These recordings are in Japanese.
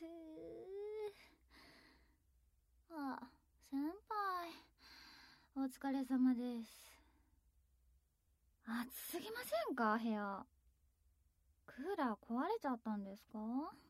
あ、先輩、お疲れ様です。暑すぎませんか、部屋。クーラー壊れちゃったんですか？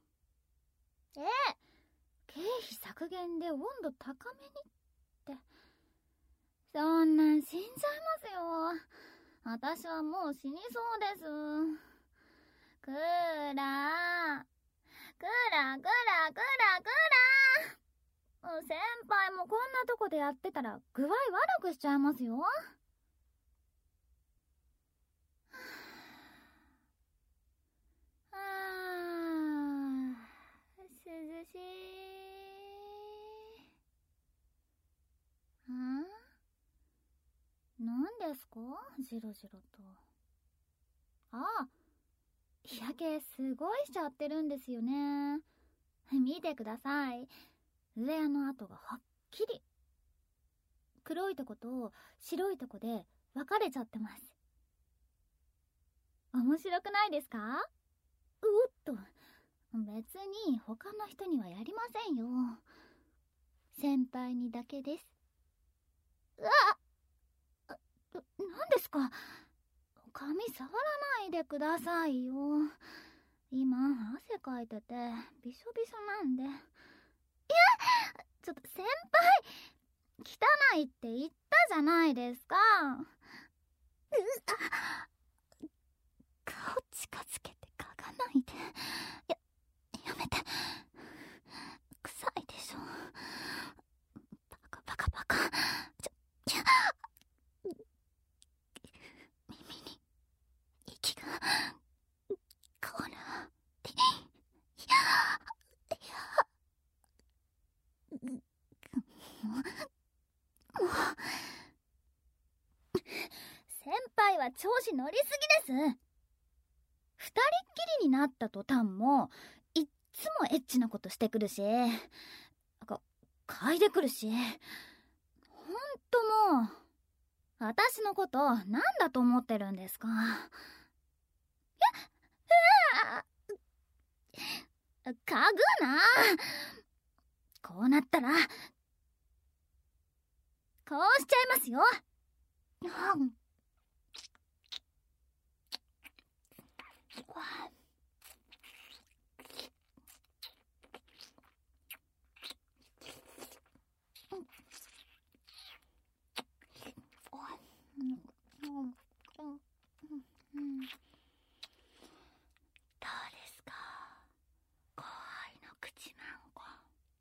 経費削減で温度高めにって。そんなん死んじゃいますよ。私はもう死にそうです。クーラー、クーラー、クーラー、クーラー、クーラー。先輩もこんなとこでやってたら具合悪くしちゃいますよ。涼しい。何ですか、ジロジロと。日焼けすごいしちゃってるんですよね。見てください。ウェアの跡がはっきり。黒いとこと白いとこで分かれちゃってます。面白くないですか？おっと、別に他の人にはやりませんよ。先輩にだけです。何ですか？髪触らないでくださいよ。今汗かいててびしょびしょなんで。ちょっと先輩、汚いって言ったじゃないですか。顔近づけて嗅がないで。やめて。臭いでしょ。バカバカバカ。耳に息がこら。先輩は調子乗りすぎです。二人っきりになった途端もいっつもエッチなことしてくるし、嗅いでくるし、ほんともう、私のことなんだと思ってるんですか？嗅ぐな。こうなったらこうしちゃいますよ。どうですか、後輩の口マンゴー。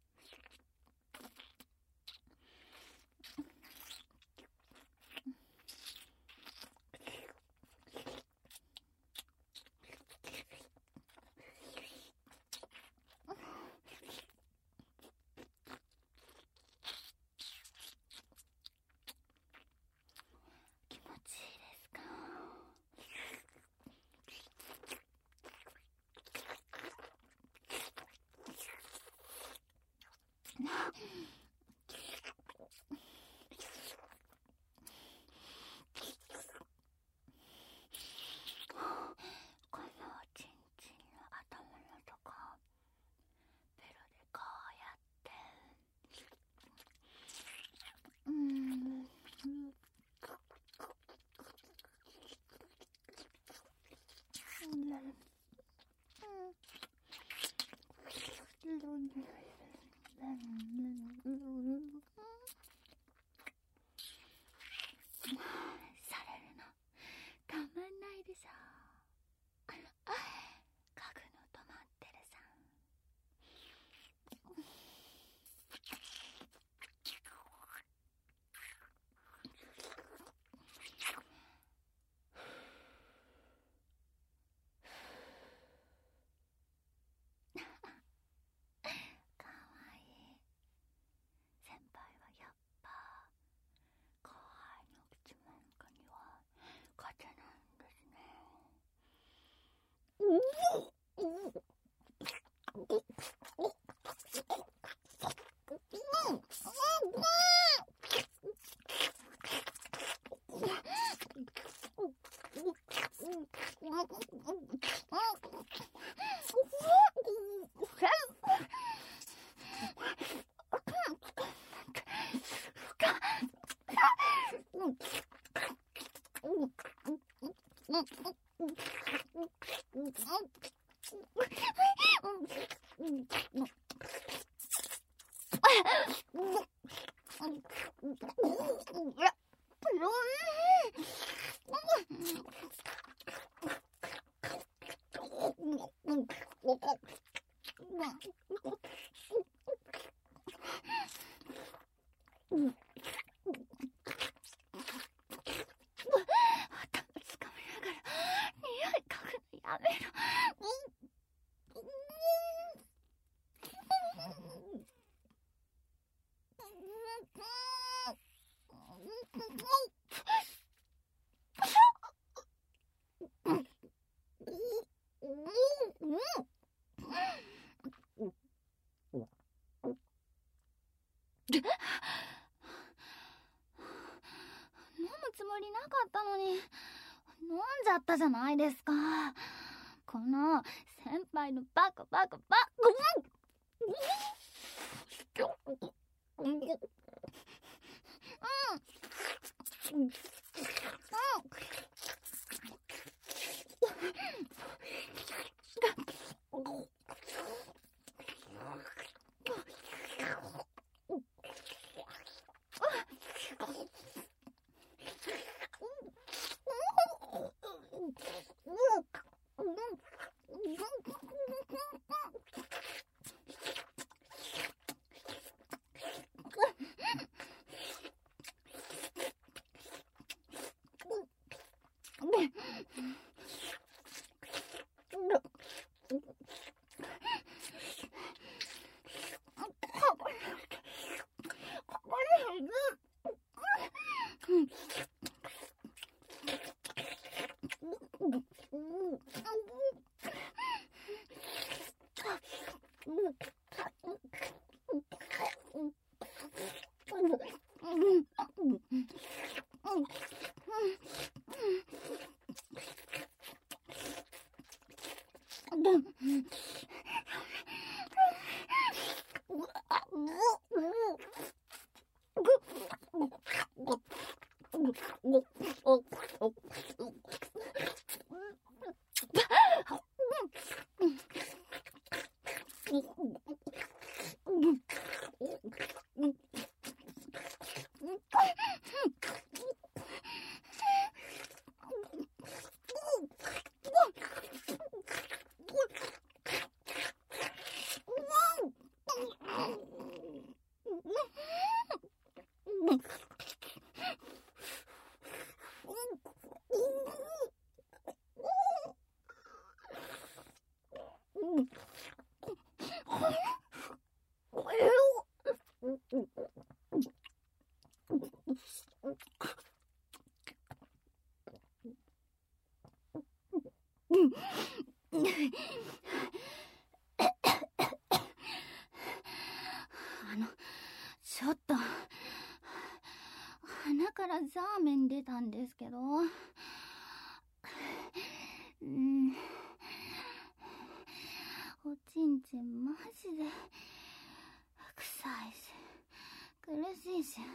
気持ちいいですか？このおちんちんの頭のとこベロでこうやってされるのたまんないでしょ。嗅ぐの止まってるさ。かわいい。 つもりなかったのに飲んじゃったじゃないですか。この先輩のバカちょっと鼻からザーメン出たんですけど、おちんちんマジで臭いし苦しいし、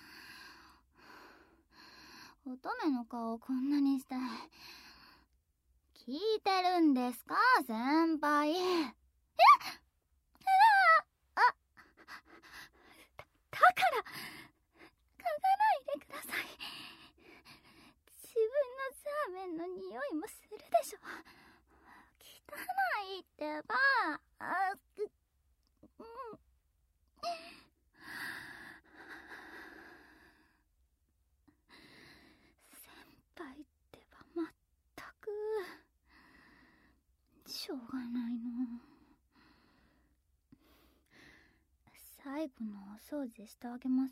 乙女の顔こんなにして聞いてるんですか先輩。だから嗅がないでください。自分のザーメンの匂いもするでしょ。汚いってば。先輩ってばまったくしょうがないの。最後のお掃除してあげます。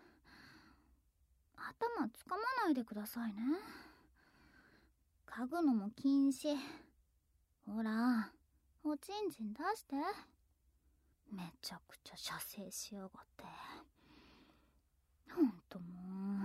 頭つかまないでくださいね。嗅ぐのも禁止。ほら、おちんちん出して。めちゃくちゃ射精しやがって。ほんともう。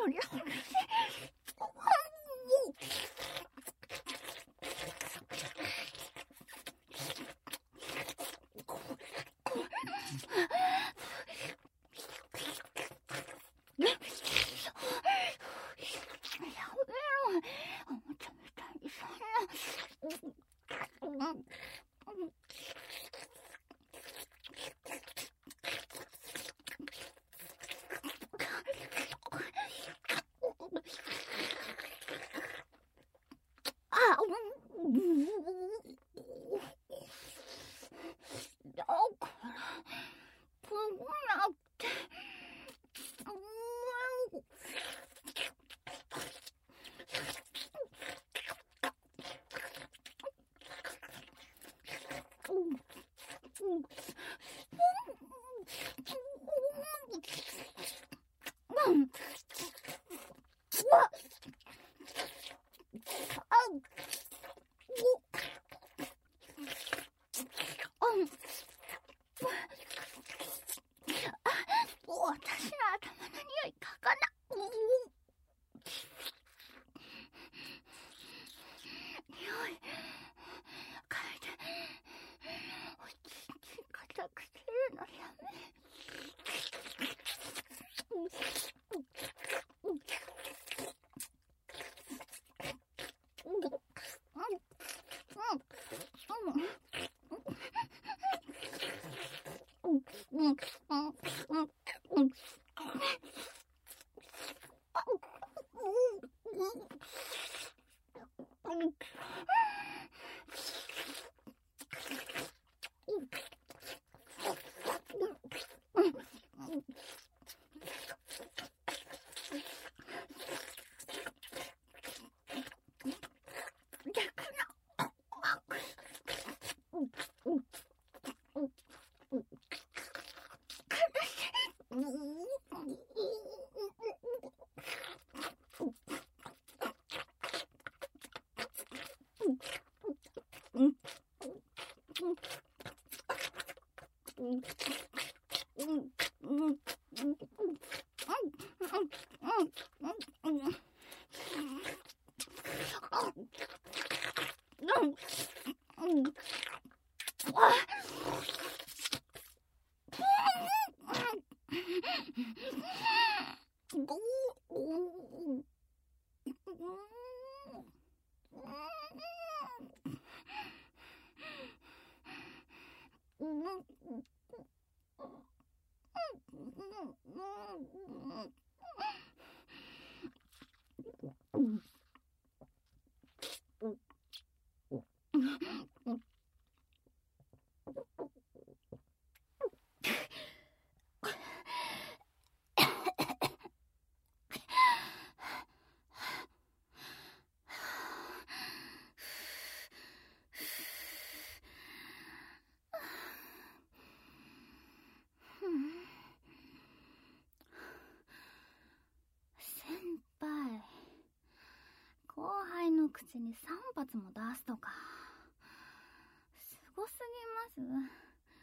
口に3発も出すとかすごすぎます。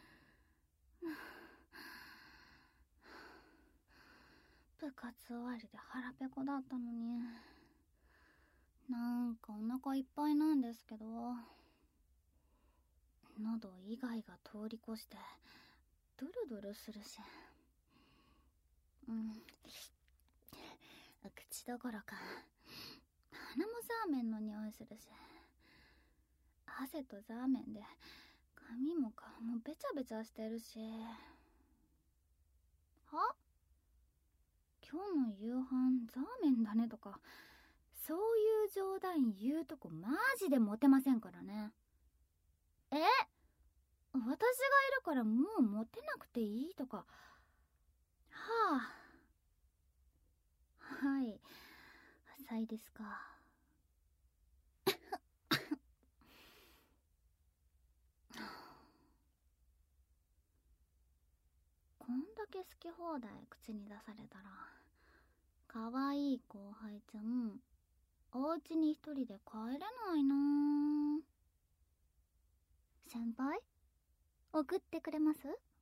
部活終わりで腹ペコだったのに、なんかお腹いっぱいなんですけど、喉以外が通り越してドゥルドゥルするし、口どころか鼻もザーメンの匂いするし、汗とザーメンで髪も顔もベチャベチャしてるし。は？今日の夕飯ザーメンだねとか、そういう冗談言うとこマジでモテませんからね。私がいるからもうモテなくていいとか。はい、浅いですか。こんだけ好き放題口に出されたら、かわいい後輩ちゃんお家に一人で帰れないな。先輩、送ってくれます？